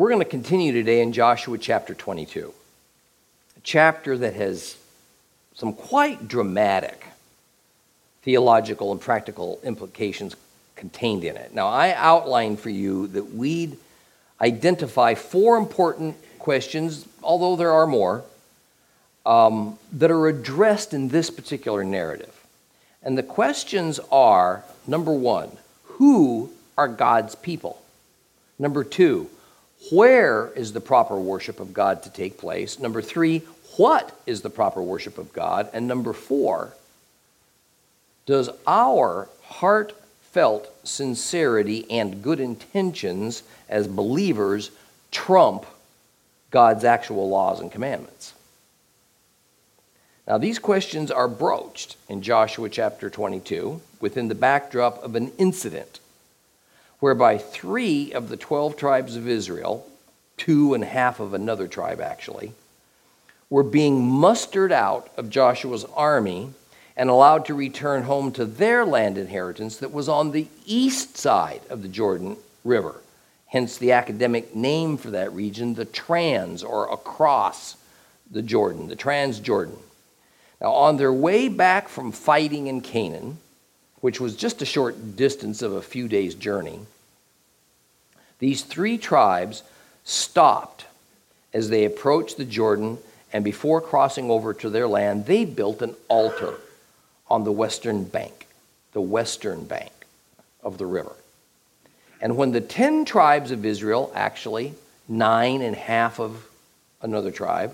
We're going to continue today in Joshua chapter 22, a chapter that has some quite dramatic theological and practical implications contained in it. Now, I outlined for you that we'd identify four important questions, although there are more, that are addressed in this particular narrative. And the questions are, number one, who are God's people? Number two, where is the proper worship of God to take place? Number three, what is the proper worship of God? And number four, does our heartfelt sincerity and good intentions as believers trump God's actual laws and commandments? Now, these questions are broached in Joshua chapter 22 within the backdrop of an incident whereby 3 of the 12 tribes of Israel, 2 and half of another tribe actually, were being mustered out of Joshua's army and allowed to return home to their land inheritance that was on the east side of the Jordan River. Hence the academic name for that region, the Trans, or across the Jordan, the Transjordan. Now, on their way back from fighting in Canaan, which was just a short distance of a few days' journey, these 3 tribes stopped as they approached the Jordan, and before crossing over to their land, they built an altar on the western bank of the river. And when the 10 tribes of Israel, actually 9 and half of another tribe,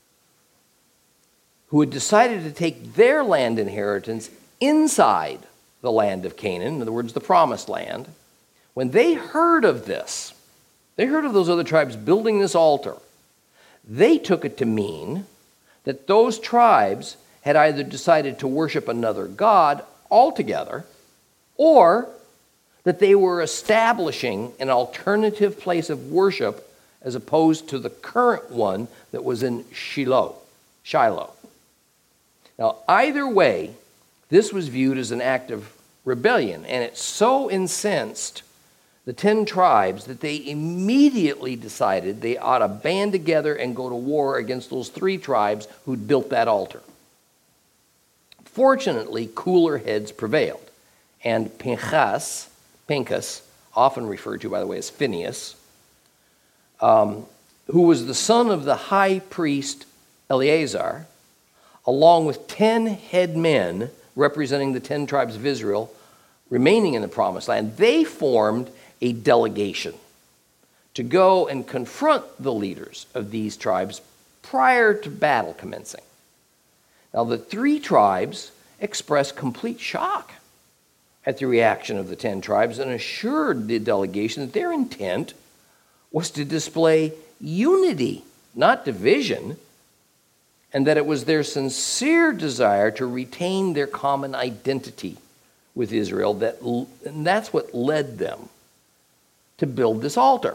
who had decided to take their land inheritance inside the land of Canaan, in other words, the promised land, when they heard of this, they heard of those other tribes building this altar, they took it to mean that those tribes had either decided to worship another god altogether, or that they were establishing an alternative place of worship as opposed to the current one that was in Shiloh. Now, either way, this was viewed as an act of rebellion, and it so incensed the 10 tribes that they immediately decided they ought to band together and go to war against those 3 tribes who'd built that altar. Fortunately, cooler heads prevailed, and Pinchas, often referred to, by the way, as Phinehas, who was the son of the high priest Eleazar, along with 10 head men representing the 10 tribes of Israel remaining in the promised land, they formed a delegation to go and confront the leaders of these tribes prior to battle commencing. Now, the 3 tribes expressed complete shock at the reaction of the 10 tribes and assured the delegation that their intent was to display unity, not division, and that it was their sincere desire to retain their common identity with Israel, and that's what led them to build this altar.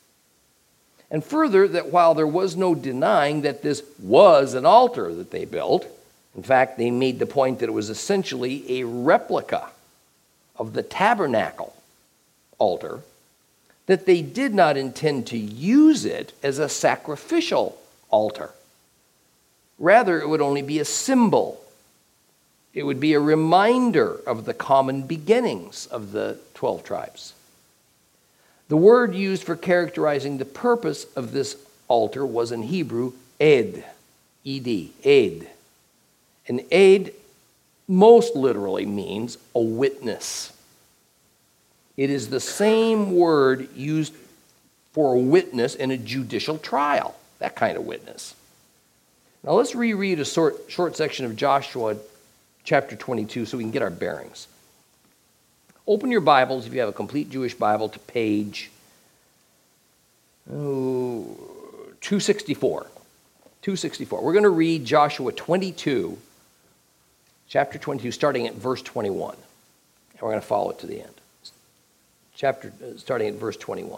And further, that while there was no denying that this was an altar that they built, in fact, they made the point that it was essentially a replica of the tabernacle altar, that they did not intend to use it as a sacrificial altar. Rather, it would only be a symbol. It would be a reminder of the common beginnings of the 12 tribes. The word used for characterizing the purpose of this altar was in Hebrew, ed, E-D, ed. And ed most literally means a witness. It is the same word used for a witness in a judicial trial, that kind of witness. Now let's reread a short section of Joshua chapter 22 so we can get our bearings. Open your Bibles, if you have a complete Jewish Bible, to page 264. 264. We're going to read Joshua 22, chapter 22, starting at verse 21. And we're going to follow it to the end. Starting at verse 21.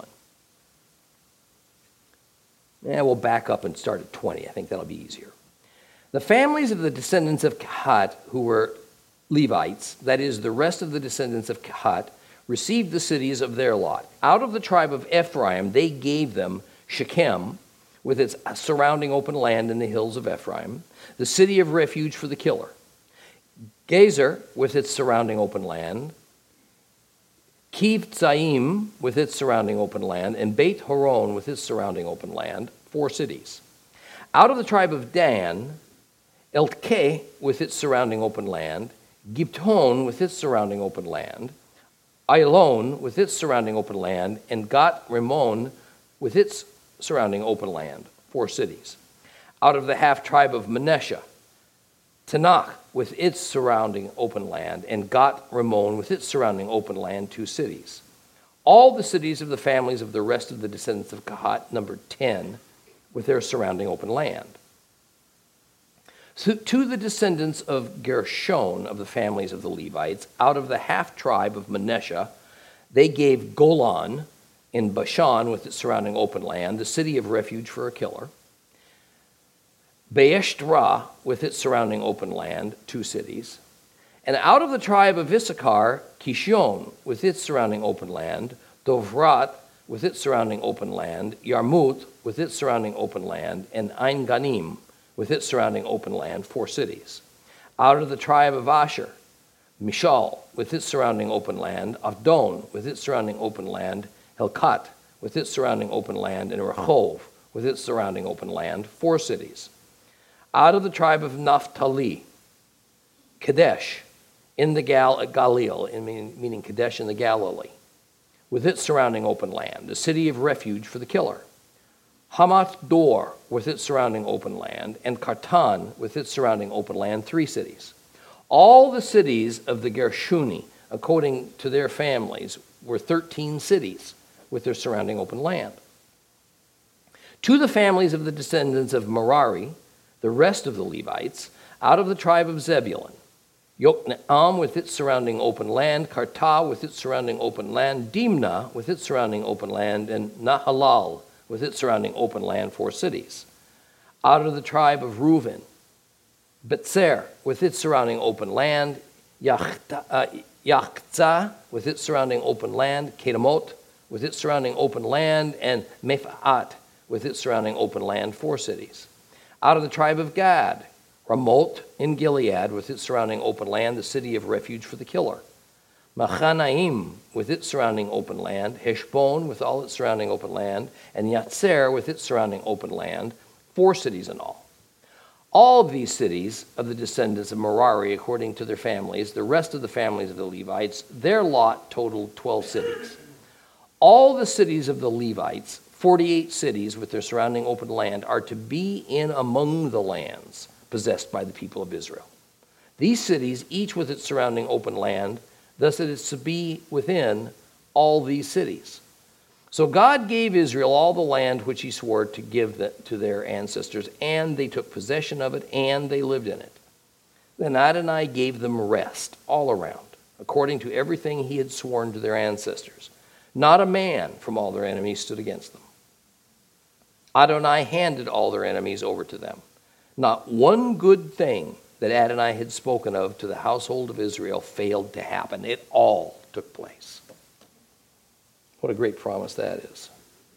And we'll back up and start at 20. I think that'll be easier. The families of the descendants of Kehat, who were Levites, that is, the rest of the descendants of Kehat, received the cities of their lot. Out of the tribe of Ephraim, they gave them Shechem, with its surrounding open land in the hills of Ephraim, the city of refuge for the killer. Gezer, with its surrounding open land, Kivtzaim, with its surrounding open land, and Beit Horon, with its surrounding open land, 4 cities. Out of the tribe of Dan, Eltkeh, with its surrounding open land, Gibton, with its surrounding open land, Ailon, with its surrounding open land, and Gat Rimmon, with its surrounding open land, 4 cities. Out of the half-tribe of Manasseh, Tanakh, with its surrounding open land, and Gat Rimmon, with its surrounding open land, 2 cities. All the cities of the families of the rest of the descendants of Kahat numbered 10, with their surrounding open land. So to the descendants of Gershon of the families of the Levites, out of the half-tribe of Manasseh, they gave Golan in Bashan with its surrounding open land, the city of refuge for a killer. Beeshterah with its surrounding open land, 2 cities. And out of the tribe of Issachar, Kishon with its surrounding open land, Dovrat with its surrounding open land, Yarmut with its surrounding open land, and Ein Ganim with its surrounding open land, 4 cities. Out of the tribe of Asher, Mishal with its surrounding open land, Avdon with its surrounding open land, Helkat with its surrounding open land, and Rehov with its surrounding open land, 4 cities. Out of the tribe of Naphtali, Kadesh in the Galil, meaning Kadesh in the Galilee, with its surrounding open land, the city of refuge for the killer. Hamath Dor with its surrounding open land, and Kartan with its surrounding open land, 3 cities. All the cities of the Gershuni, according to their families, were 13 cities with their surrounding open land. To the families of the descendants of Merari, the rest of the Levites, out of the tribe of Zebulun, Yokneam with its surrounding open land, Karta with its surrounding open land, Dimnah with its surrounding open land, and Nahalal with its surrounding open land, 4 cities. Out of the tribe of Reuben, Betzer with its surrounding open land, Yachtzah with its surrounding open land, Kedemot with its surrounding open land, and Mepha'at with its surrounding open land, 4 cities. Out of the tribe of Gad, Ramoth in Gilead with its surrounding open land, the city of refuge for the killer. Machanaim with its surrounding open land, Heshbon with all its surrounding open land, and Yatzer with its surrounding open land, 4 cities in all. All of these cities of the descendants of Merari, according to their families, the rest of the families of the Levites, their lot totaled 12 cities. All the cities of the Levites, 48 cities with their surrounding open land, are to be in among the lands possessed by the people of Israel. These cities, each with its surrounding open land, thus it is to be within all these cities. So God gave Israel all the land which he swore to give to their ancestors, and they took possession of it, and they lived in it. Then Adonai gave them rest all around, according to everything he had sworn to their ancestors. Not a man from all their enemies stood against them. Adonai handed all their enemies over to them. Not one good thing that Adonai had spoken of to the household of Israel failed to happen. It all took place. What a great promise that is.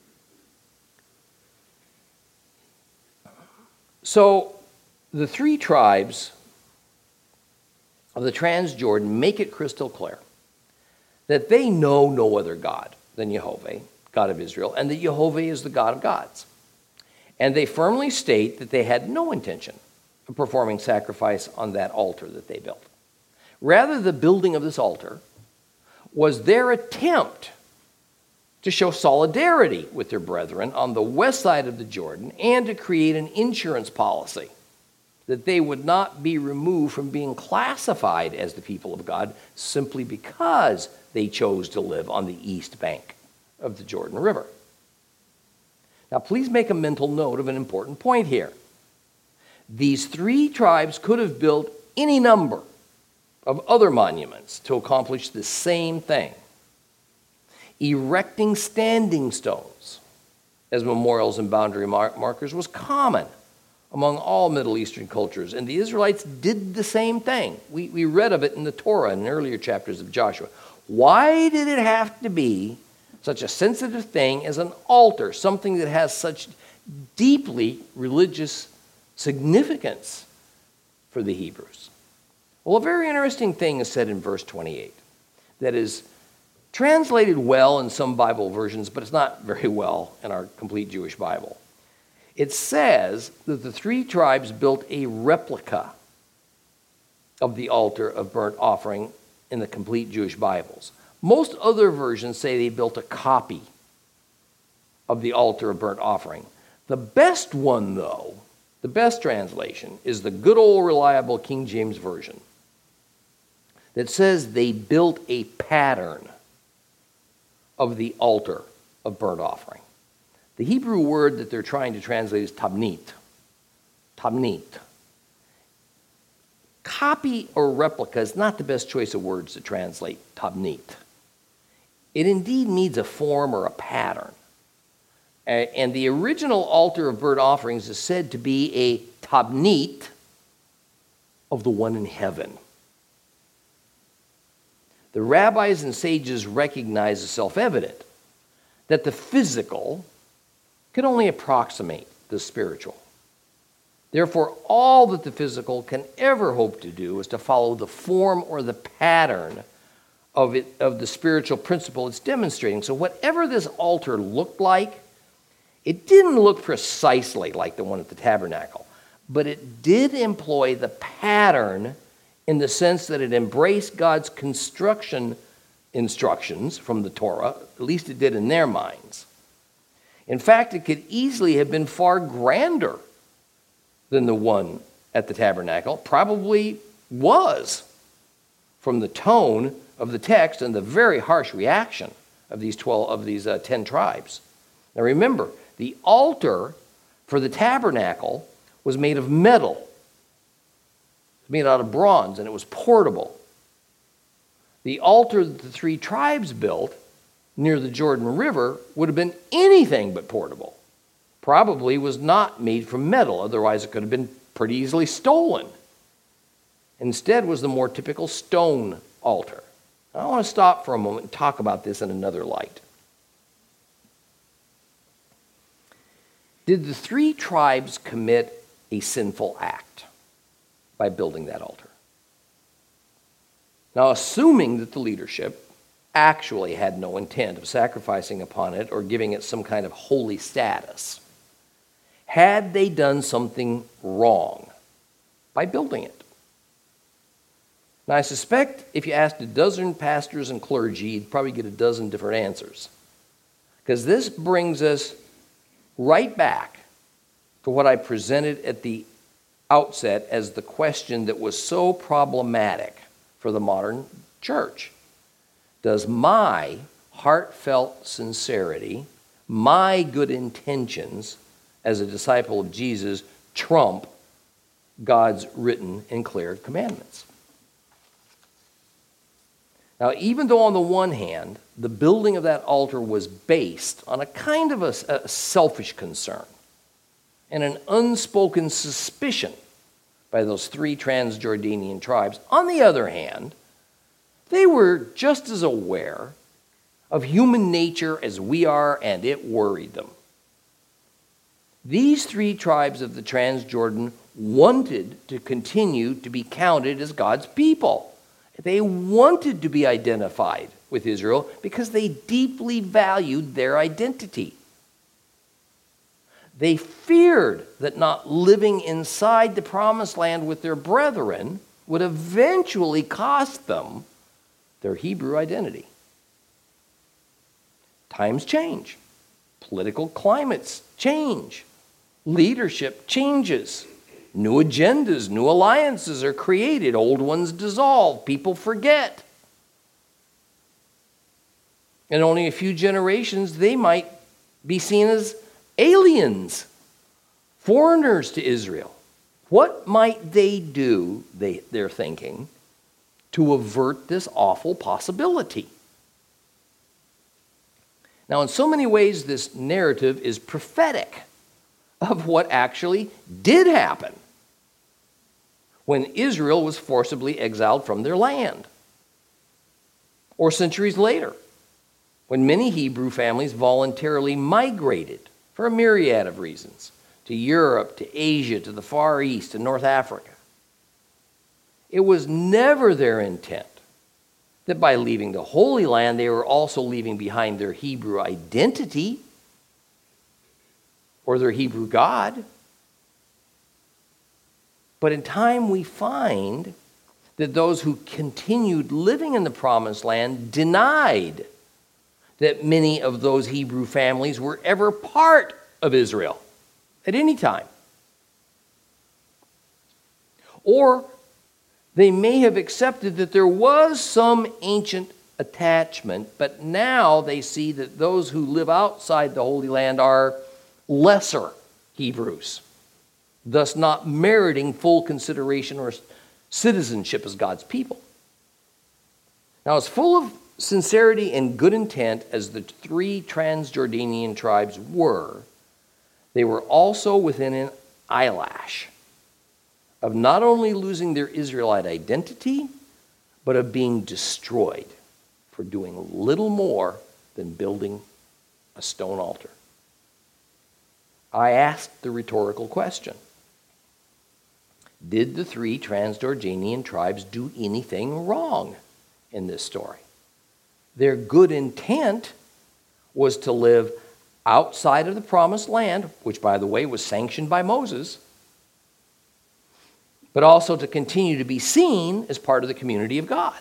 So the 3 tribes of the Transjordan make it crystal clear that they know no other God than Jehovah, God of Israel, and that Jehovah is the God of gods. And they firmly state that they had no intention of performing sacrifice on that altar that they built. Rather, the building of this altar was their attempt to show solidarity with their brethren on the west side of the Jordan and to create an insurance policy that they would not be removed from being classified as the people of God simply because they chose to live on the east bank of the Jordan River. Now, please make a mental note of an important point here. These 3 tribes could have built any number of other monuments to accomplish the same thing. Erecting standing stones as memorials and boundary markers was common among all Middle Eastern cultures, and the Israelites did the same thing. We read of it in the Torah in earlier chapters of Joshua. Why did it have to be such a sensitive thing as an altar, something that has such deeply religious significance for the Hebrews? Well, a very interesting thing is said in verse 28 that is translated well in some Bible versions, but it's not very well in our complete Jewish Bible. It says that the three tribes built a replica of the altar of burnt offering in the complete Jewish Bibles. Most other versions say they built a copy of the altar of burnt offering. The best one, though, the best translation, is the good old reliable King James Version that says they built a pattern of the altar of burnt offering. The Hebrew word that they're trying to translate is tabnit. Tabnit. Copy or replica is not the best choice of words to translate tabnit. It indeed needs a form or a pattern. And the original altar of burnt offerings is said to be a tabnit of the one in heaven. The rabbis and sages recognize the self-evident that the physical can only approximate the spiritual. Therefore, all that the physical can ever hope to do is to follow the form or the pattern of the spiritual principle it's demonstrating. So whatever this altar looked like, it didn't look precisely like the one at the tabernacle, but it did employ the pattern in the sense that it embraced God's construction instructions from the Torah, at least it did in their minds. In fact, it could easily have been far grander than the one at the tabernacle, probably was, from the tone of the text and the very harsh reaction of these 10 tribes. Now remember, the altar for the tabernacle was made of metal. It was made out of bronze, and it was portable. The altar that the three tribes built near the Jordan River would have been anything but portable. Probably was not made from metal, otherwise it could have been pretty easily stolen. Instead was the more typical stone altar. Now, I want to stop for a moment and talk about this in another light. Did the three tribes commit a sinful act by building that altar? Now, assuming that the leadership actually had no intent of sacrificing upon it or giving it some kind of holy status, had they done something wrong by building it? Now, I suspect if you asked a dozen pastors and clergy, you'd probably get a dozen different answers. Because this brings us right back to what I presented at the outset as the question that was so problematic for the modern church. Does my heartfelt sincerity, my good intentions as a disciple of Jesus trump God's written and clear commandments? Now, even though on the one hand, the building of that altar was based on a kind of a selfish concern and an unspoken suspicion by those three Transjordanian tribes, on the other hand, they were just as aware of human nature as we are, and it worried them. These three tribes of the Transjordan wanted to continue to be counted as God's people. They wanted to be identified with Israel because they deeply valued their identity. They feared that not living inside the promised land with their brethren would eventually cost them their Hebrew identity. Times change. Political climates change. Leadership changes. New agendas, new alliances are created. Old ones dissolve. People forget. In only a few generations, they might be seen as aliens, foreigners to Israel. What might they do, they're thinking, to avert this awful possibility? Now, in so many ways, this narrative is prophetic of what actually did happen when Israel was forcibly exiled from their land, or centuries later, when many Hebrew families voluntarily migrated for a myriad of reasons to Europe, to Asia, to the Far East, to North Africa. It was never their intent that by leaving the Holy Land, they were also leaving behind their Hebrew identity or their Hebrew God. But in time, we find that those who continued living in the Promised Land denied that many of those Hebrew families were ever part of Israel at any time. Or they may have accepted that there was some ancient attachment, but now they see that those who live outside the Holy Land are lesser Hebrews, thus not meriting full consideration or citizenship as God's people. Now, as full of sincerity and good intent as the three Transjordanian tribes were, they were also within an eyelash of not only losing their Israelite identity, but of being destroyed for doing little more than building a stone altar. I asked the rhetorical question: did the three Transjordanian tribes do anything wrong in this story? Their good intent was to live outside of the Promised Land, which, by the way, was sanctioned by Moses, but also to continue to be seen as part of the community of God.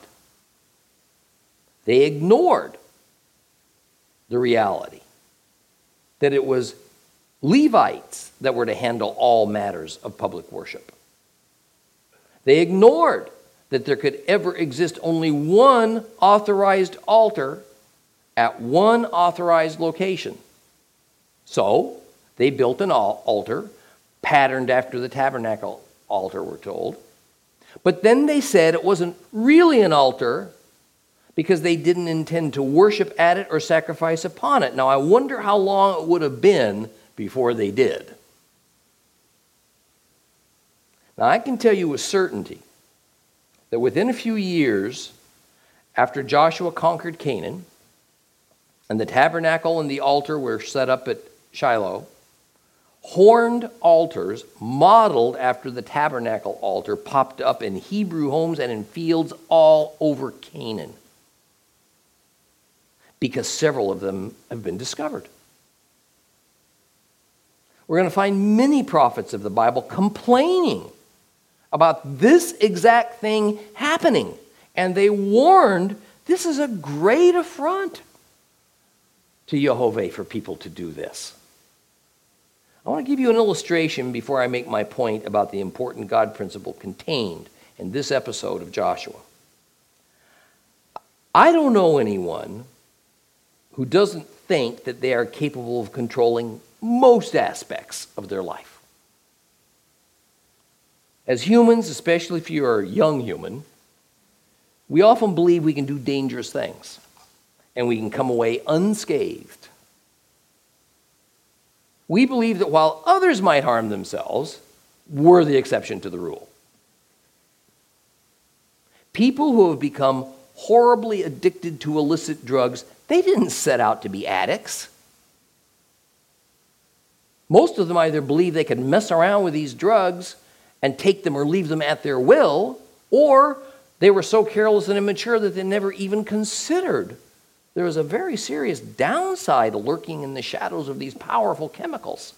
They ignored the reality that it was Levites that were to handle all matters of public worship. They ignored that there could ever exist only one authorized altar at one authorized location. So they built an altar patterned after the tabernacle altar, we're told. But then they said it wasn't really an altar because they didn't intend to worship at it or sacrifice upon it. Now, I wonder how long it would have been before they did. Now, I can tell you with certainty that within a few years after Joshua conquered Canaan and the tabernacle and the altar were set up at Shiloh, horned altars modeled after the tabernacle altar popped up in Hebrew homes and in fields all over Canaan, because several of them have been discovered. We're going to find many prophets of the Bible complaining about this exact thing happening, and they warned this is a great affront to Jehovah for people to do this. I want to give you an illustration before I make my point about the important God principle contained in this episode of Joshua. I don't know anyone who doesn't think that they are capable of controlling most aspects of their life. As humans, especially if you're a young human, we often believe we can do dangerous things and we can come away unscathed. We believe that while others might harm themselves, we're the exception to the rule. People who have become horribly addicted to illicit drugs, they didn't set out to be addicts. Most of them either believe they can mess around with these drugs and take them or leave them at their will, or they were so careless and immature that they never even considered there is a very serious downside lurking in the shadows of these powerful chemicals.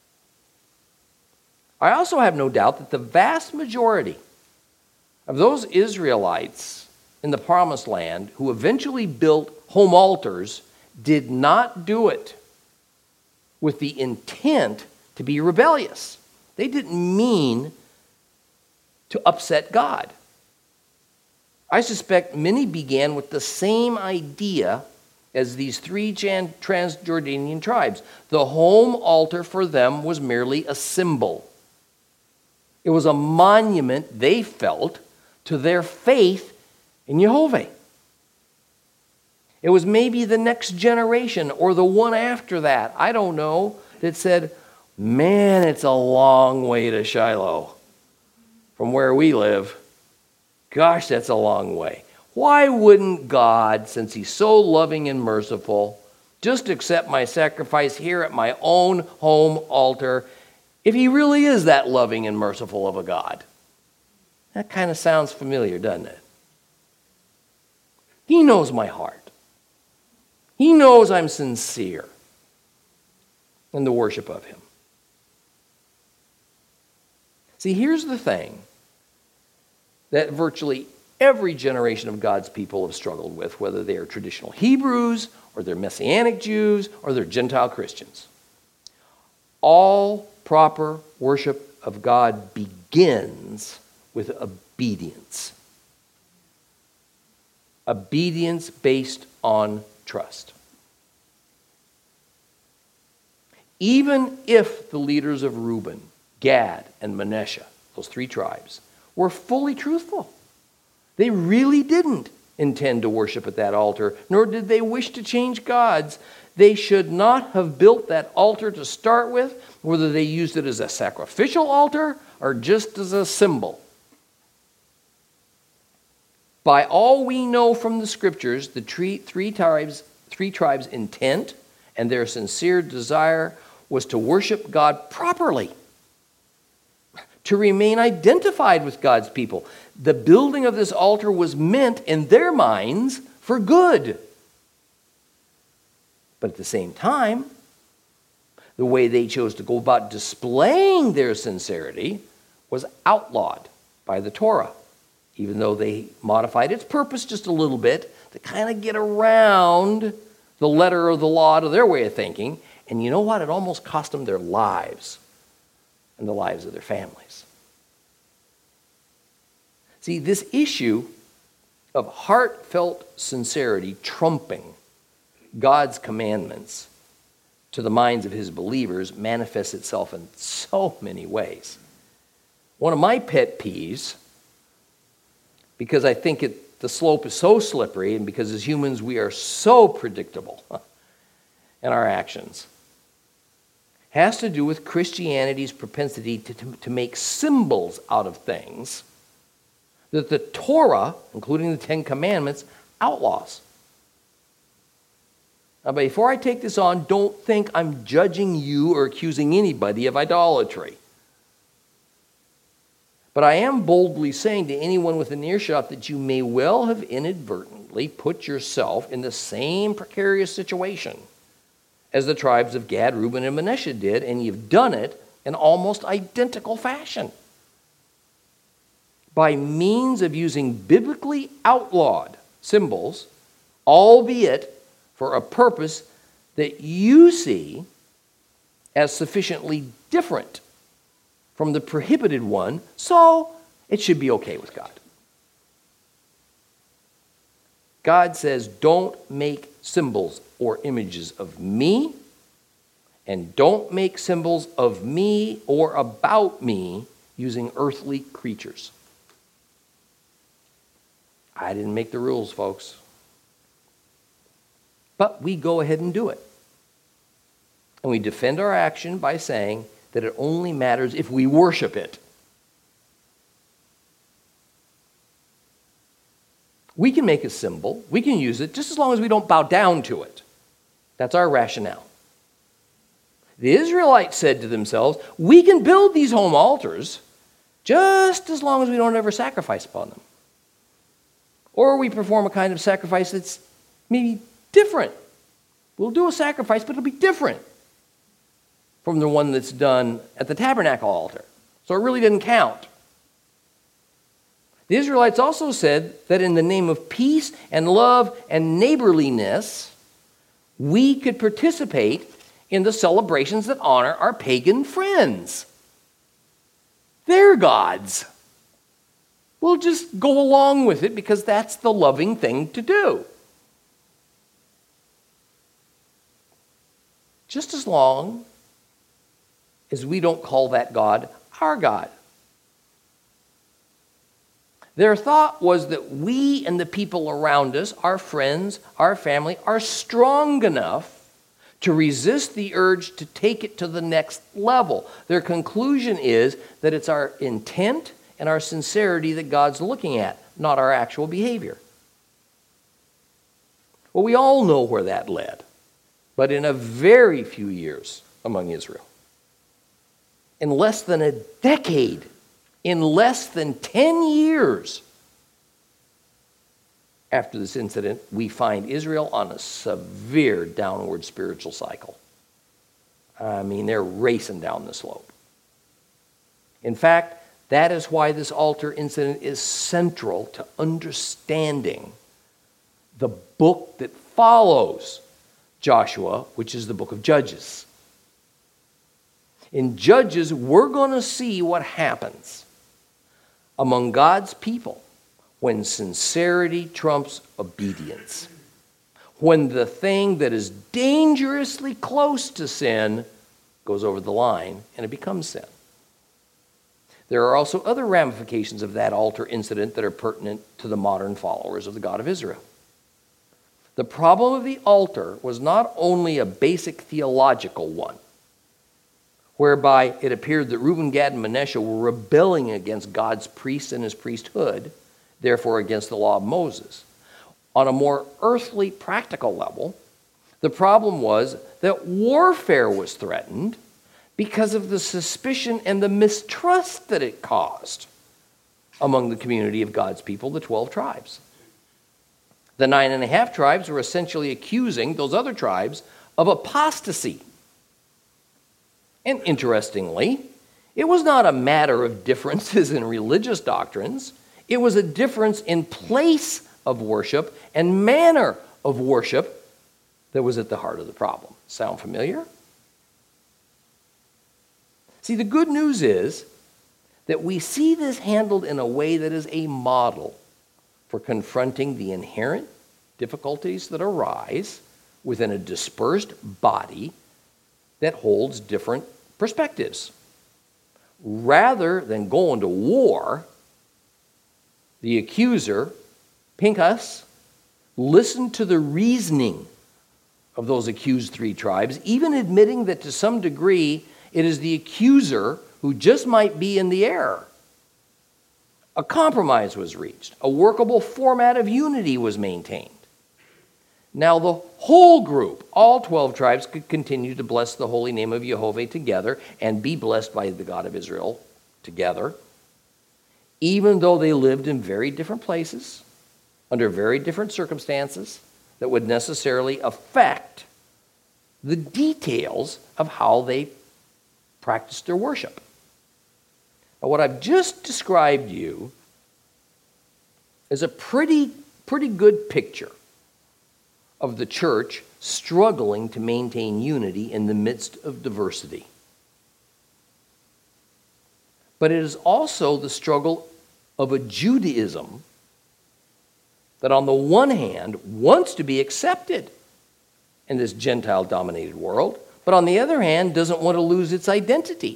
I also have no doubt that the vast majority of those Israelites in the Promised Land who eventually built home altars did not do it with the intent to be rebellious. They didn't mean to upset God. I suspect many began with the same idea as these three Transjordanian tribes. The home altar for them was merely a symbol. It was a monument, they felt, to their faith in Jehovah. It was maybe the next generation or the one after that, I don't know, that said, man, it's a long way to Shiloh from where we live. Gosh, that's a long way. Why wouldn't God, since he's so loving and merciful, just accept my sacrifice here at my own home altar if he really is that loving and merciful of a God? That kind of sounds familiar, doesn't it? He knows my heart. He knows I'm sincere in the worship of him. See, here's the thing that virtually every generation of God's people have struggled with, whether they are traditional Hebrews or they're Messianic Jews or they're Gentile Christians. All proper worship of God begins with obedience. Obedience based on trust. Even if the leaders of Reuben, Gad, and Manasseh, those three tribes, were fully truthful, they really didn't intend to worship at that altar, nor did they wish to change gods. They should not have built that altar to start with, whether they used it as a sacrificial altar or just as a symbol. By all we know from the scriptures, the three tribes' intent and their sincere desire was to worship God properly, to remain identified with God's people. The building of this altar was meant in their minds for good. But at the same time, the way they chose to go about displaying their sincerity was outlawed by the Torah, even though they modified its purpose just a little bit to kind of get around the letter of the law to their way of thinking. And you know what? It almost cost them their lives and the lives of their families. See, this issue of heartfelt sincerity trumping God's commandments to the minds of his believers manifests itself in so many ways. One of my pet peeves, because I think the slope is so slippery, and because as humans we are so predictable in our actions, has to do with Christianity's propensity to make symbols out of things that the Torah, including the Ten Commandments, outlaws. Now, before I take this on, don't think I'm judging you or accusing anybody of idolatry. But I am boldly saying to anyone within earshot that you may well have inadvertently put yourself in the same precarious situation as the tribes of Gad, Reuben, and Manasseh did, and you've done it in almost identical fashion. By means of using biblically outlawed symbols, albeit for a purpose that you see as sufficiently different from the prohibited one, so it should be okay with God. God says, don't make symbols or images of me, and don't make symbols of me or about me using earthly creatures. I didn't make the rules, folks. But we go ahead and do it. And we defend our action by saying that it only matters if we worship it. We can make a symbol, we can use it, just as long as we don't bow down to it. That's our rationale. The Israelites said to themselves, we can build these home altars just as long as we don't ever sacrifice upon them. Or we perform a kind of sacrifice that's maybe different. We'll do a sacrifice, but it'll be different from the one that's done at the tabernacle altar. So it really didn't count. The Israelites also said that in the name of peace and love and neighborliness, we could participate in the celebrations that honor our pagan friends. Their gods. We'll just go along with it because that's the loving thing to do. Just as long as we don't call that God our God. Their thought was that we and the people around us, our friends, our family, are strong enough to resist the urge to take it to the next level. Their conclusion is that it's our intent and our sincerity that God's looking at, not our actual behavior. Well, we all know where that led, but in a very few years among Israel. In less than a decade, in less than 10 years after this incident, we find Israel on a severe downward spiritual cycle. I mean, they're racing down the slope. In fact, that is why this altar incident is central to understanding the book that follows Joshua, which is the book of Judges. In Judges, we're going to see what happens among God's people when sincerity trumps obedience. When the thing that is dangerously close to sin goes over the line and it becomes sin. There are also other ramifications of that altar incident that are pertinent to the modern followers of the God of Israel. The problem of the altar was not only a basic theological one, whereby it appeared that Reuben, Gad, and Manasseh were rebelling against God's priests and his priesthood, therefore against the law of Moses. On a more earthly, practical level, the problem was that warfare was threatened because of the suspicion and the mistrust that it caused among the community of God's people, the 12 tribes. The 9.5 tribes were essentially accusing those other tribes of apostasy. And interestingly, it was not a matter of differences in religious doctrines. It was a difference in place of worship and manner of worship that was at the heart of the problem. Sound familiar? See, the good news is that we see this handled in a way that is a model for confronting the inherent difficulties that arise within a dispersed body that holds different perspectives. Rather than going to war, the accuser, Pinchas, listened to the reasoning of those accused 3 tribes, even admitting that to some degree it is the accuser who just might be in the error. A compromise was reached. A workable format of unity was maintained. Now the whole group, all 12 tribes, could continue to bless the holy name of Jehovah together and be blessed by the God of Israel together, even though they lived in very different places, under very different circumstances that would necessarily affect the details of how they practiced their worship. Now, what I've just described to you is a pretty good picture of the church struggling to maintain unity in the midst of diversity. But it is also the struggle of a Judaism that on the one hand wants to be accepted in this Gentile-dominated world, but on the other hand doesn't want to lose its identity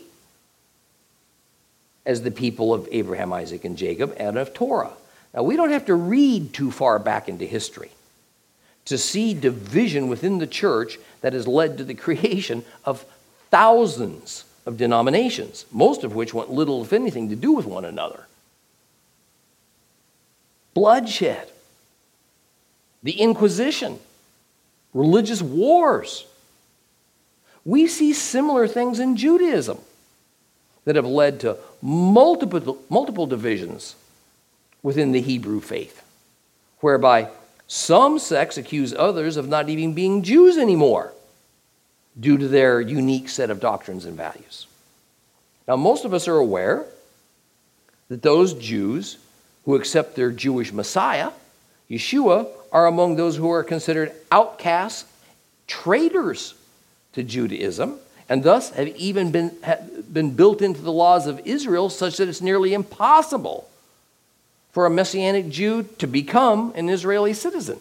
as the people of Abraham, Isaac, and Jacob, and of Torah. Now, we don't have to read too far back into history to see division within the church that has led to the creation of thousands of denominations, most of which want little, if anything, to do with one another. Bloodshed, the Inquisition, religious wars. We see similar things in Judaism that have led to multiple divisions within the Hebrew faith, whereby some sects accuse others of not even being Jews anymore due to their unique set of doctrines and values. Now, most of us are aware that those Jews who accept their Jewish Messiah, Yeshua, are among those who are considered outcasts, traitors to Judaism, and thus have even been built into the laws of Israel such that it's nearly impossible for a Messianic Jew to become an Israeli citizen.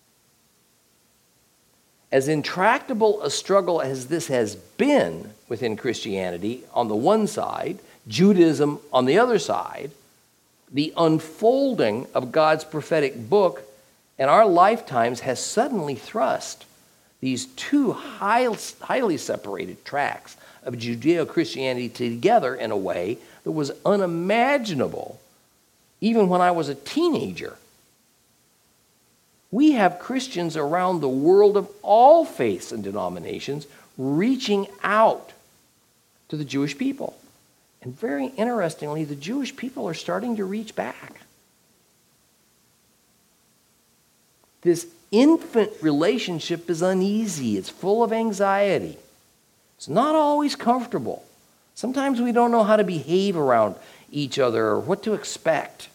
As intractable a struggle as this has been within Christianity on the one side, Judaism on the other side, the unfolding of God's prophetic book in our lifetimes has suddenly thrust these two highly separated tracts of Judeo-Christianity together in a way that was unimaginable even when I was a teenager. We have Christians around the world of all faiths and denominations reaching out to the Jewish people. And very interestingly, the Jewish people are starting to reach back. This infant relationship is uneasy. It's full of anxiety. It's not always comfortable. Sometimes we don't know how to behave around each other or what to expect.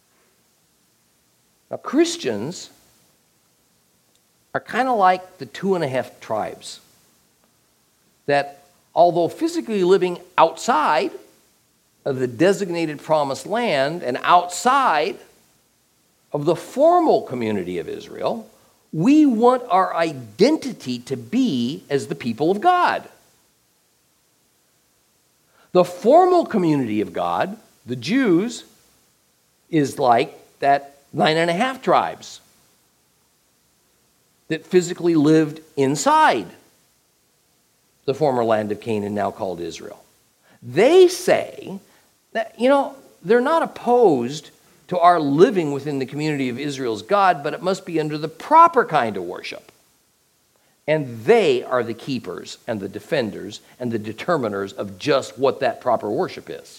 Now, Christians are kind of like the 2.5 tribes that, although physically living outside of the designated promised land and outside of the formal community of Israel, we want our identity to be as the people of God. The formal community of God, the Jews, is like that 9.5 tribes that physically lived inside the former land of Canaan, now called Israel. They say that, they're not opposed to our living within the community of Israel's God, but it must be under the proper kind of worship. And they are the keepers and the defenders and the determiners of just what that proper worship is.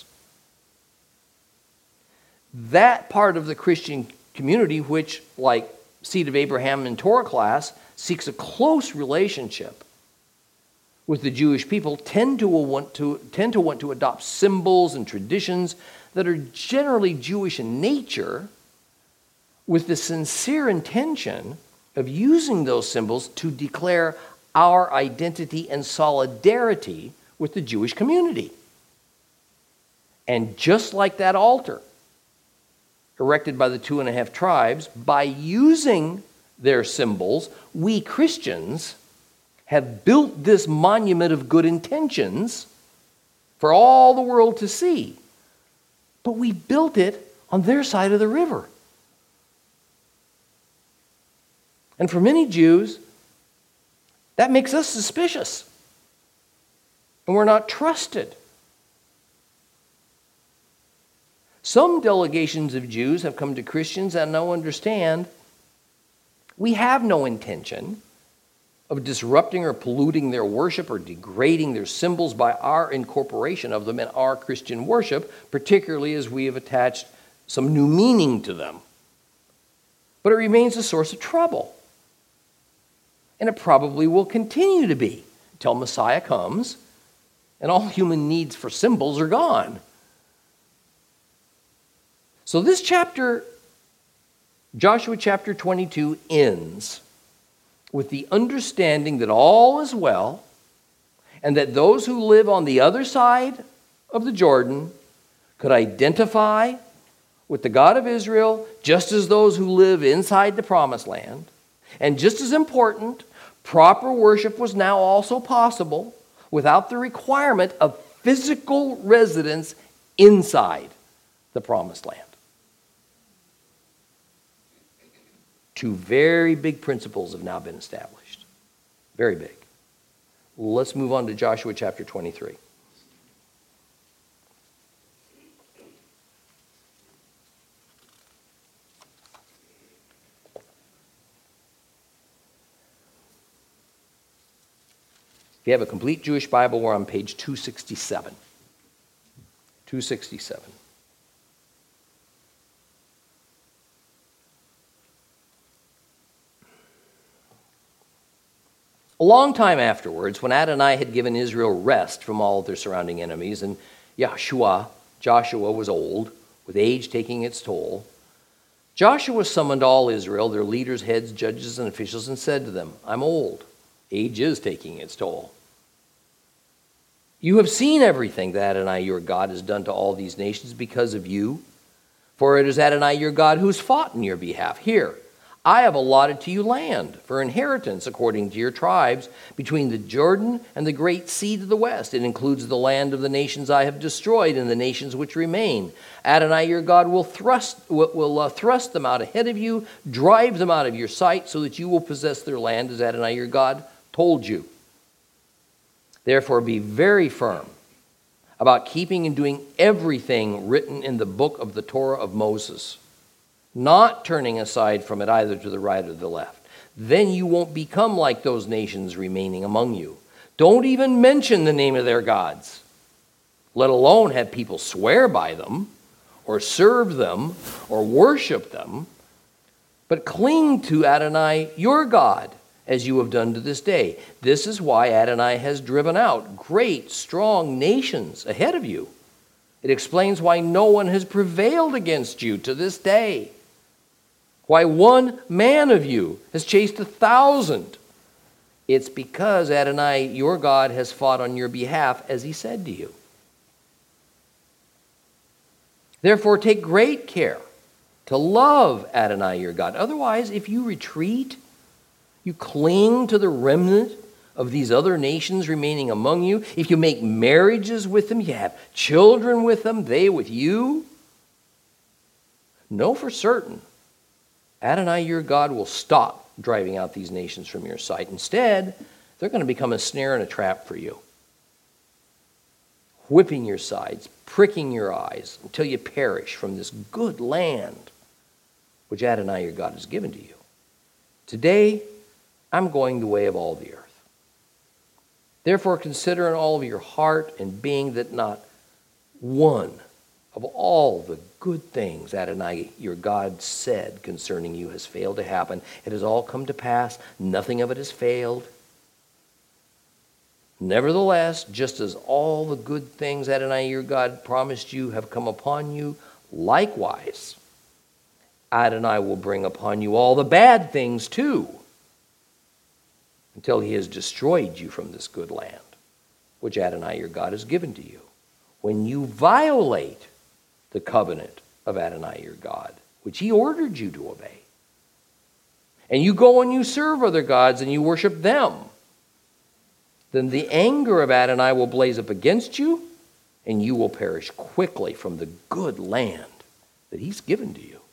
That part of the Christian community, which, like Seed of Abraham and Torah class, seeks a close relationship with the Jewish people, tend to want to adopt symbols and traditions that are generally Jewish in nature, with the sincere intention of using those symbols to declare our identity and solidarity with the Jewish community. And just like that altar erected by the 2.5 tribes, by using their symbols, we Christians have built this monument of good intentions for all the world to see. But we built it on their side of the river. And for many Jews, that makes us suspicious. And we're not trusted. Some delegations of Jews have come to Christians and now understand we have no intention of disrupting or polluting their worship or degrading their symbols by our incorporation of them in our Christian worship, particularly as we have attached some new meaning to them. But it remains a source of trouble. And it probably will continue to be until Messiah comes and all human needs for symbols are gone. So this chapter, Joshua chapter 22, ends with the understanding that all is well and that those who live on the other side of the Jordan could identify with the God of Israel just as those who live inside the promised land. And just as important, proper worship was now also possible without the requirement of physical residence inside the promised land. Two very big principles have now been established. Very big. Let's move on to Joshua chapter 23. If you have a complete Jewish Bible, we're on page 267. 267. A long time afterwards, when Adonai had given Israel rest from all of their surrounding enemies, and Joshua was old, with age taking its toll, Joshua summoned all Israel, their leaders, heads, judges, and officials, and said to them, I'm old. Age is taking its toll. You have seen everything that Adonai your God has done to all these nations because of you. For it is Adonai your God who has fought in your behalf. Here, I have allotted to you land for inheritance according to your tribes between the Jordan and the great sea to the west. It includes the land of the nations I have destroyed and the nations which remain. Adonai your God will thrust them out ahead of you, drive them out of your sight, so that you will possess their land as Adonai your God told you. Therefore be very firm about keeping and doing everything written in the book of the Torah of Moses. not turning aside from it either to the right or the left. Then you won't become like those nations remaining among you. Don't even mention the name of their gods, let alone have people swear by them or serve them or worship them, but cling to Adonai, your God, as you have done to this day. This is why Adonai has driven out great, strong nations ahead of you. It explains why no one has prevailed against you to this day. Why one man of you has chased 1,000. It's because Adonai, your God, has fought on your behalf, as he said to you. Therefore, take great care to love Adonai, your God. Otherwise, if you retreat, you cling to the remnant of these other nations remaining among you, if you make marriages with them, you have children with them, they with you, know for certain Adonai, your God, will stop driving out these nations from your sight. Instead, they're going to become a snare and a trap for you, whipping your sides, pricking your eyes until you perish from this good land which Adonai, your God, has given to you. Today, I'm going the way of all the earth. Therefore, consider in all of your heart and being that not one of all the good things Adonai, your God, said concerning you has failed to happen. It has all come to pass. Nothing of it has failed. Nevertheless, just as all the good things Adonai, your God, promised you have come upon you, likewise, Adonai will bring upon you all the bad things too, until he has destroyed you from this good land, which Adonai, your God, has given to you. When you violate the covenant of Adonai, your God, which he ordered you to obey, and you go and you serve other gods and you worship them, then the anger of Adonai will blaze up against you, and you will perish quickly from the good land that he's given to you.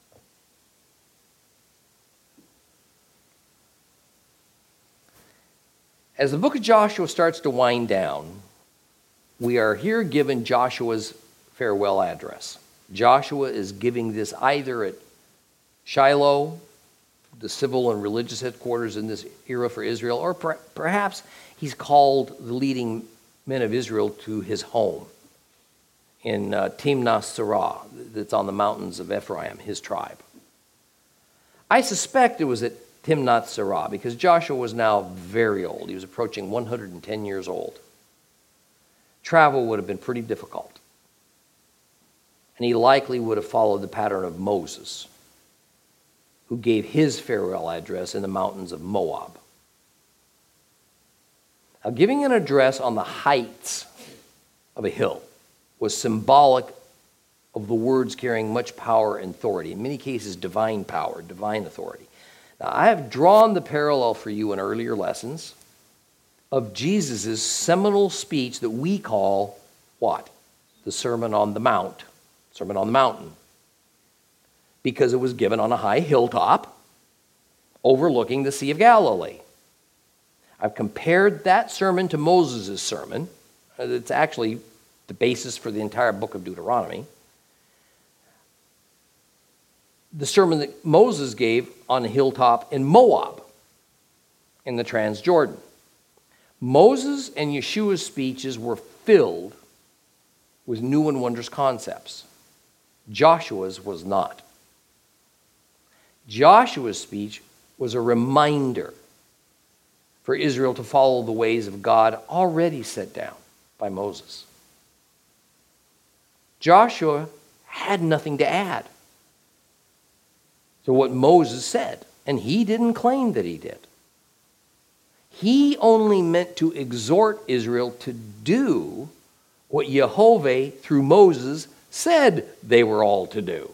As the book of Joshua starts to wind down, we are here given Joshua's farewell address. Joshua is giving this either at Shiloh, the civil and religious headquarters in this era for Israel, or perhaps he's called the leading men of Israel to his home in Timnath Serah, that's on the mountains of Ephraim, his tribe. I suspect it was at Timnath Serah because Joshua was now very old. He was approaching 110 years old. Travel would have been pretty difficult. And he likely would have followed the pattern of Moses, who gave his farewell address in the mountains of Moab. Now, giving an address on the heights of a hill was symbolic of the words carrying much power and authority, in many cases divine power, divine authority. Now, I have drawn the parallel for you in earlier lessons of Jesus' seminal speech that we call what? The Sermon on the Mount. Sermon on the Mountain. Because it was given on a high hilltop overlooking the Sea of Galilee. I've compared that sermon to Moses' sermon. It's actually the basis for the entire book of Deuteronomy. The sermon that Moses gave on a hilltop in Moab, in the Transjordan. Moses and Yeshua's speeches were filled with new and wondrous concepts. Joshua's was not. Joshua's speech was a reminder for Israel to follow the ways of God already set down by Moses. Joshua had nothing to add to what Moses said, and he didn't claim that he did. He only meant to exhort Israel to do what Yehovah, through Moses, said they were all to do.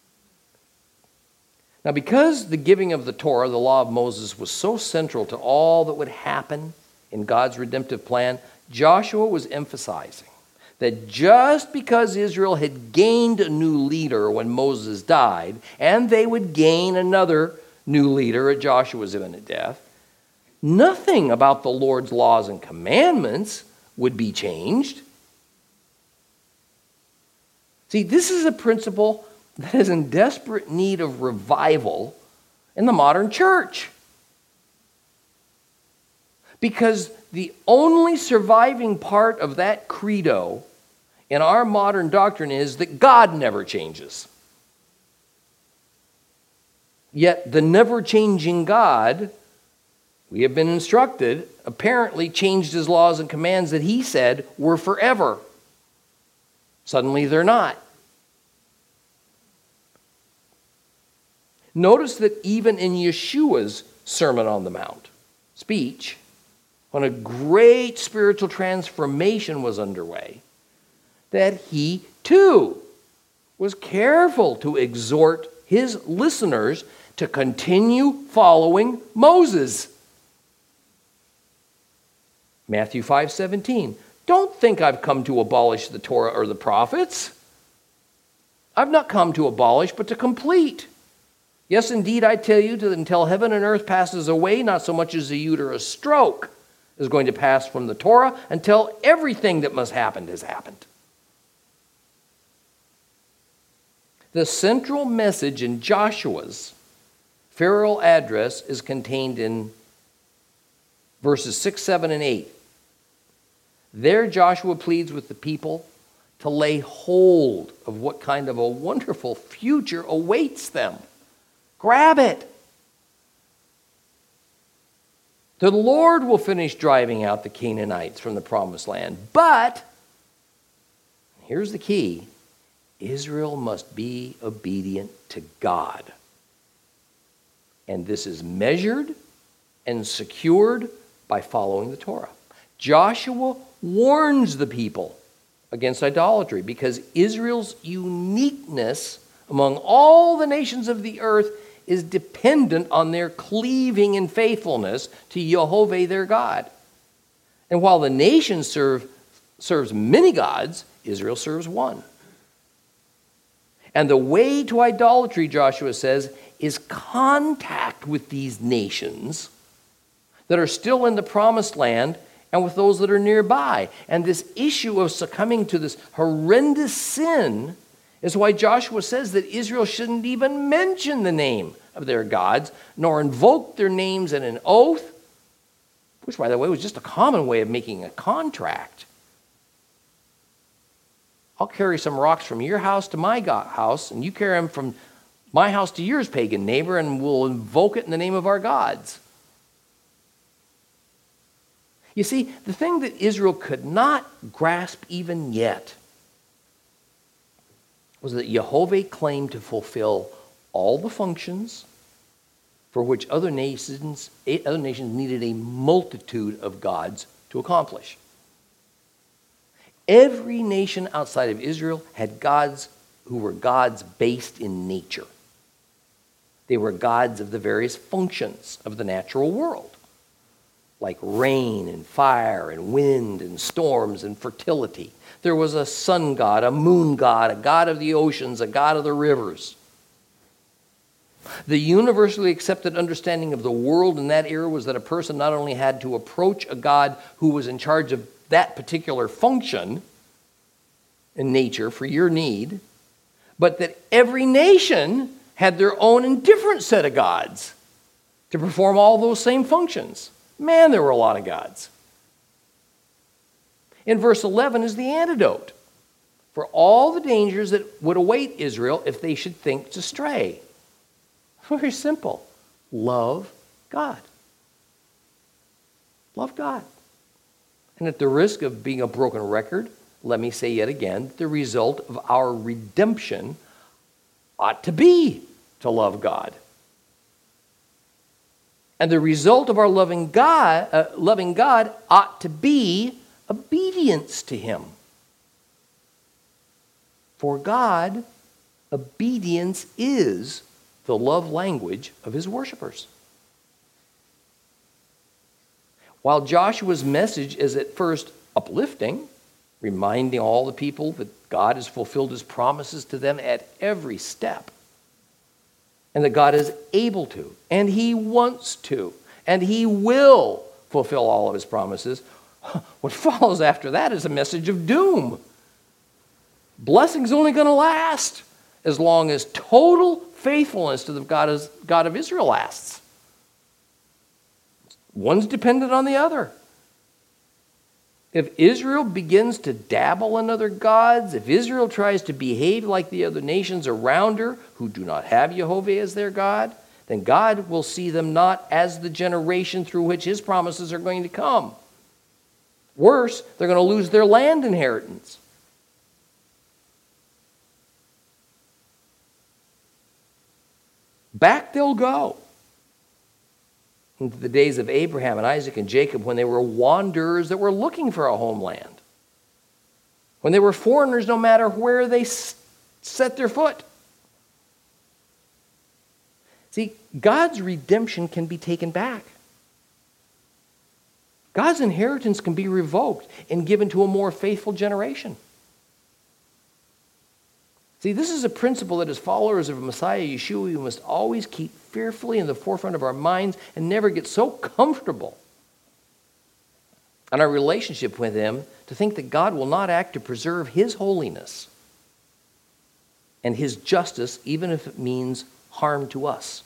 Now, because the giving of the Torah, the law of Moses, was so central to all that would happen in God's redemptive plan, Joshua was emphasizing that just because Israel had gained a new leader when Moses died, and they would gain another new leader at Joshua's imminent death, nothing about the Lord's laws and commandments would be changed. See, this is a principle that is in desperate need of revival in the modern church. Because the only surviving part of that credo in our modern doctrine is that God never changes. Yet the never-changing God, we have been instructed, apparently changed his laws and commands that he said were forever. Suddenly they're not. Notice that even in Yeshua's Sermon on the Mount speech, when a great spiritual transformation was underway, that he too was careful to exhort his listeners to continue following Moses. Matthew 5:17. Don't think I've come to abolish the Torah or the prophets. I've not come to abolish, but to complete. Yes, indeed, I tell you, until heaven and earth passes away, not so much as a uterus stroke is going to pass from the Torah until everything that must happen has happened. The central message in Joshua's farewell address is contained in verses 6, 7, and 8. There Joshua pleads with the people to lay hold of what kind of a wonderful future awaits them. Grab it. The Lord will finish driving out the Canaanites from the promised land. But, here's the key, Israel must be obedient to God. And this is measured and secured by following the Torah. Joshua warns the people against idolatry because Israel's uniqueness among all the nations of the earth is dependent on their cleaving in faithfulness to Yehovah their God. And while the nation serves many gods, Israel serves one. And the way to idolatry, Joshua says, is contact with these nations that are still in the promised land and with those that are nearby. And this issue of succumbing to this horrendous sin is why Joshua says that Israel shouldn't even mention the name of their gods, nor invoke their names in an oath, which, by the way, was just a common way of making a contract. I'll carry some rocks from your house to my house, and you carry them from my house to yours, pagan neighbor, and we'll invoke it in the name of our gods. You see, the thing that Israel could not grasp even yet was that Yehovah claimed to fulfill all the functions for which other nations needed a multitude of gods to accomplish. Every nation outside of Israel had gods who were gods based in nature. They were gods of the various functions of the natural world, like rain and fire and wind and storms and fertility. There was a sun god, a moon god, a god of the oceans, a god of the rivers. The universally accepted understanding of the world in that era was that a person not only had to approach a god who was in charge of that particular function in nature for your need, but that every nation had their own and different set of gods to perform all those same functions. Man, there were a lot of gods. In verse 11 is the antidote for all the dangers that would await Israel if they should think to stray. Very simple. Love God. Love God. And at the risk of being a broken record, let me say yet again, the result of our redemption ought to be to love God. And the result of our loving God ought to be obedience to Him. For God, obedience is the love language of His worshipers. While Joshua's message is at first uplifting, reminding all the people that God has fulfilled His promises to them at every step, and that God is able to, and He wants to, and He will fulfill all of His promises, what follows after that is a message of doom. Blessing's only going to last as long as total faithfulness to the God of Israel lasts. One's dependent on the other. If Israel begins to dabble in other gods, if Israel tries to behave like the other nations around her who do not have Jehovah as their God, then God will see them not as the generation through which his promises are going to come. Worse, they're going to lose their land inheritance. Back they'll go into the days of Abraham and Isaac and Jacob, when they were wanderers that were looking for a homeland, when they were foreigners no matter where they set their foot. See, God's redemption can be taken back. God's inheritance can be revoked and given to a more faithful generation. See, this is a principle that as followers of Messiah Yeshua, we must always keep fearfully in the forefront of our minds and never get so comfortable in our relationship with him to think that God will not act to preserve his holiness and his justice, even if it means harm to us.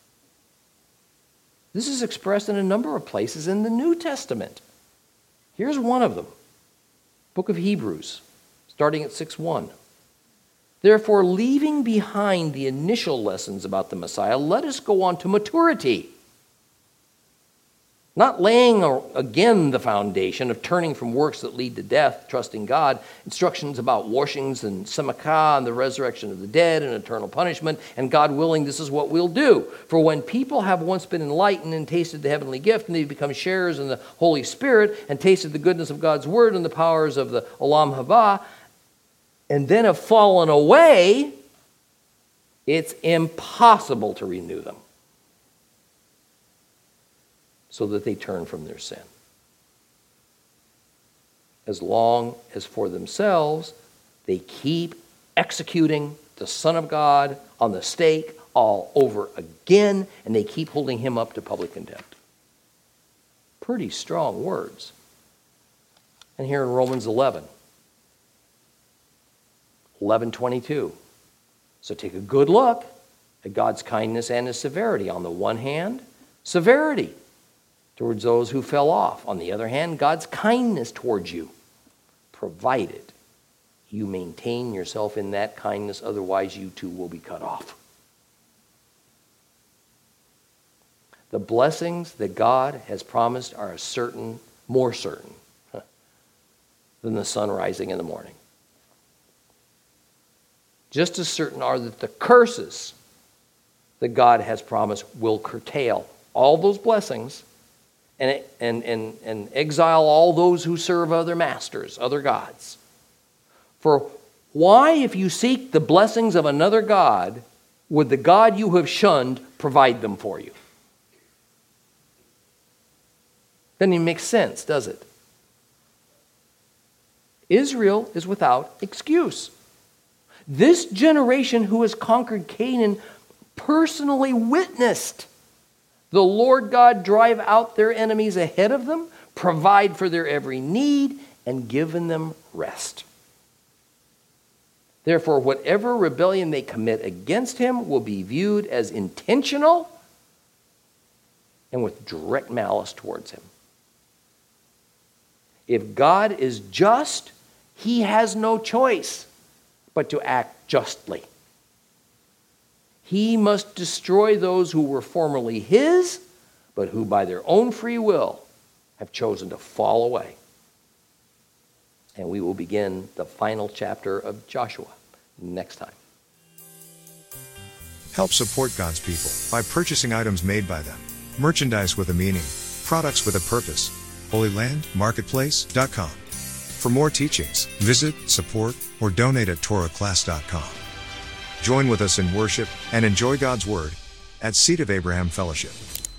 This is expressed in a number of places in the New Testament. Here's one of them. Book of Hebrews, starting at 6:1. Therefore, leaving behind the initial lessons about the Messiah, let us go on to maturity. Not laying again the foundation of turning from works that lead to death, trusting God, instructions about washings and semachah and the resurrection of the dead and eternal punishment, and God willing, this is what we'll do. For when people have once been enlightened and tasted the heavenly gift, and they've become sharers in the Holy Spirit, and tasted the goodness of God's word and the powers of the Olam Haba, and then have fallen away, it's impossible to renew them so that they turn from their sin. As long as for themselves they keep executing the Son of God on the stake all over again, and they keep holding him up to public contempt. Pretty strong words. And here in Romans 11:22. So take a good look at God's kindness and his severity. On the one hand, severity towards those who fell off. On the other hand, God's kindness towards you, provided you maintain yourself in that kindness, otherwise you too will be cut off. The blessings that God has promised are more certain than the sun rising in the morning. Just as certain are that the curses that God has promised will curtail all those blessings and exile all those who serve other masters, other gods. For why, if you seek the blessings of another god, would the God you have shunned provide them for you? Doesn't even make sense, does it? Israel is without excuse. This generation who has conquered Canaan personally witnessed the Lord God drive out their enemies ahead of them, provide for their every need, and given them rest. Therefore, whatever rebellion they commit against him will be viewed as intentional and with direct malice towards him. If God is just, he has no choice but to act justly. He must destroy those who were formerly his, but who by their own free will have chosen to fall away. And we will begin the final chapter of Joshua next time. Help support God's people by purchasing items made by them, merchandise with a meaning, products with a purpose. HolyLandMarketplace.com. For more teachings, visit, support, or donate at TorahClass.com. Join with us in worship and enjoy God's Word at Seed of Abraham Fellowship.